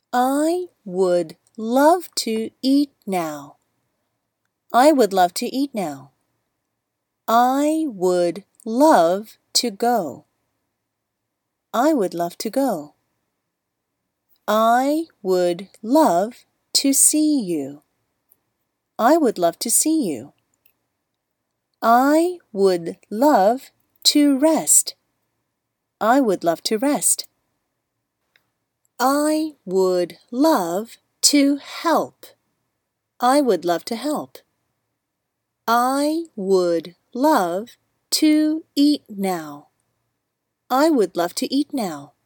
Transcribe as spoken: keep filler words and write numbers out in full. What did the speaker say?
I would love to eat now. I would love to eat now. I would love to go. I would love to go. I would love to see you. I would love to see you. I would love to rest. I would love to rest. I would love to help. I would love to help. I would love to eat now. I would love to eat now.